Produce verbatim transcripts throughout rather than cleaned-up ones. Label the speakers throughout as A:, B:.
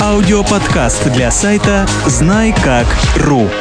A: Аудиоподкаст для сайта знай как точка ру.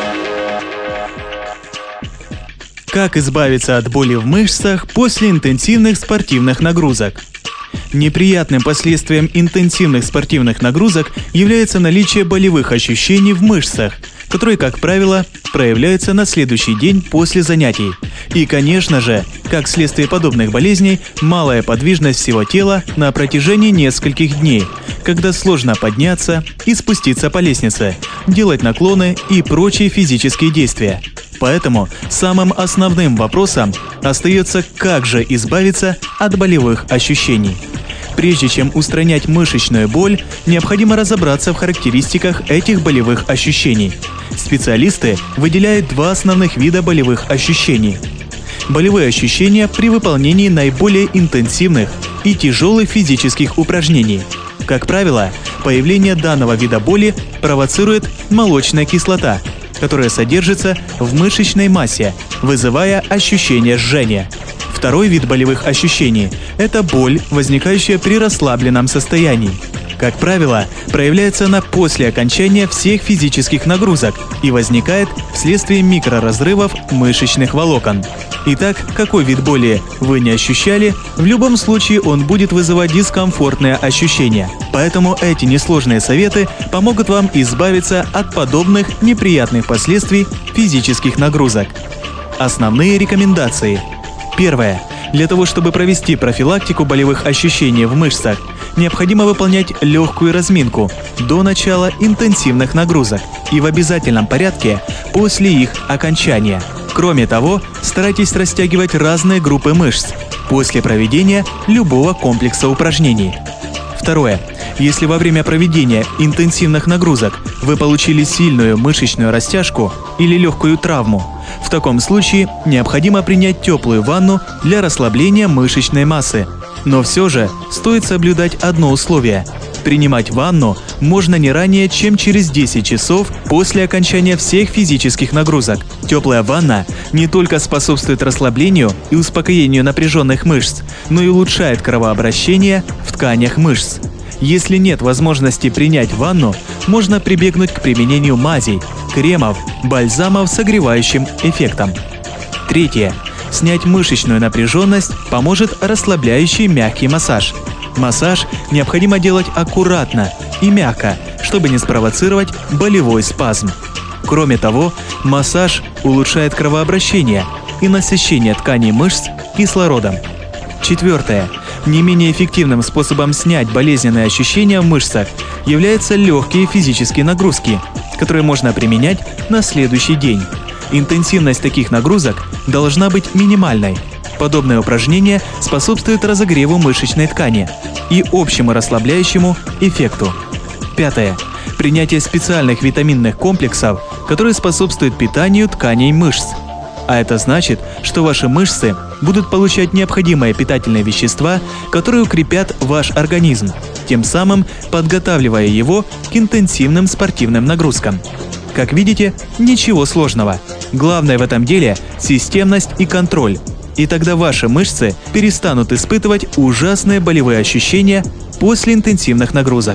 A: Как избавиться от боли в мышцах после интенсивных спортивных нагрузок? Неприятным последствием интенсивных спортивных нагрузок является наличие болевых ощущений в мышцах, которые, как правило, проявляются на следующий день после занятий. И, конечно же, как следствие подобных болезней, малая подвижность всего тела на протяжении нескольких дней, когда сложно подняться и спуститься по лестнице, делать наклоны и прочие физические действия. Поэтому самым основным вопросом остается, как же избавиться от болевых ощущений. Прежде чем устранять мышечную боль, необходимо разобраться в характеристиках этих болевых ощущений. Специалисты выделяют два основных вида болевых ощущений. Болевые ощущения при выполнении наиболее интенсивных и тяжелых физических упражнений. Как правило, появление данного вида боли провоцирует молочная кислота, которая содержится в мышечной массе, вызывая ощущение жжения. Второй вид болевых ощущений – это боль, возникающая при расслабленном состоянии. Как правило, проявляется она после окончания всех физических нагрузок и возникает вследствие микроразрывов мышечных волокон. Итак, какой вид боли вы не ощущали, в любом случае он будет вызывать дискомфортные ощущения. Поэтому эти несложные советы помогут вам избавиться от подобных неприятных последствий физических нагрузок. Основные рекомендации. Первое. Для того, чтобы провести профилактику болевых ощущений в мышцах, необходимо выполнять легкую разминку до начала интенсивных нагрузок и в обязательном порядке после их окончания. Кроме того, старайтесь растягивать разные группы мышц после проведения любого комплекса упражнений. Второе. Если во время проведения интенсивных нагрузок вы получили сильную мышечную растяжку или легкую травму, в таком случае необходимо принять теплую ванну для расслабления мышечной массы. Но все же стоит соблюдать одно условие – принимать ванну можно не ранее, чем через десять часов после окончания всех физических нагрузок. Теплая ванна не только способствует расслаблению и успокоению напряженных мышц, но и улучшает кровообращение в тканях мышц. Если нет возможности принять ванну, можно прибегнуть к применению мазей, кремов, бальзамов с согревающим эффектом. Третье. Снять мышечную напряженность поможет расслабляющий мягкий массаж. Массаж необходимо делать аккуратно и мягко, чтобы не спровоцировать болевой спазм. Кроме того, массаж улучшает кровообращение и насыщение тканей мышц кислородом. Четвертое. Не менее эффективным способом снять болезненные ощущения в мышцах являются легкие физические нагрузки, которые можно применять на следующий день. Интенсивность таких нагрузок должна быть минимальной. Подобное упражнение способствует разогреву мышечной ткани и общему расслабляющему эффекту. Пятое. Принятие специальных витаминных комплексов, которые способствуют питанию тканей мышц. А это значит, что ваши мышцы будут получать необходимые питательные вещества, которые укрепят ваш организм, тем самым подготавливая его к интенсивным спортивным нагрузкам. Как видите, ничего сложного. Главное в этом деле – системность и контроль. И тогда ваши мышцы перестанут испытывать ужасные болевые ощущения после интенсивных нагрузок.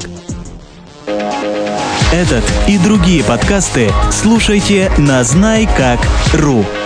A: Этот и другие подкасты слушайте на знай как точка ру.